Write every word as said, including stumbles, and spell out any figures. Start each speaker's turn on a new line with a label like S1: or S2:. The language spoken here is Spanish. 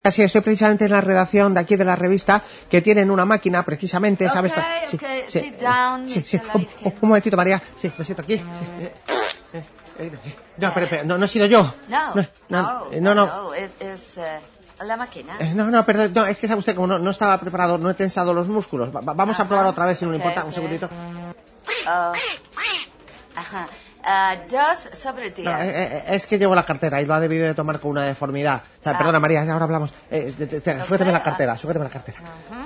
S1: Sí, estoy precisamente en la redacción de aquí de la revista, que tienen una máquina precisamente, ¿sabes?
S2: Okay,
S1: Sí,
S2: okay,
S1: sí,
S2: sit down,
S1: sí, sí.
S2: mister
S1: Un,
S2: Larry King.
S1: un momentito, María. Sí, me siento aquí. Sí. Eh, eh, eh, No, espera, espera, no, no he sido yo.
S2: No,
S1: no,
S2: no,
S1: eh,
S2: no,
S1: no,
S2: no, es, es eh, la máquina.
S1: Eh, No, no, perdón, no, es que sabe usted, como no, no estaba preparado, no he tensado los músculos. Va- va- vamos a
S2: Ajá,
S1: probar otra vez, si no le
S2: ok,
S1: importa. Un
S2: ok.
S1: segundito.
S2: Oh, ajá. Ah, dos sobre diez.
S1: No, eh, eh, es que llevo la cartera y lo ha debido de tomar con una deformidad. O sea,
S2: Ah.
S1: perdona, María, ahora hablamos. Eh, te- te- te-
S2: Ok,
S1: Sujéteme la
S2: ah.
S1: cartera, sujéteme la cartera.
S2: Ujú.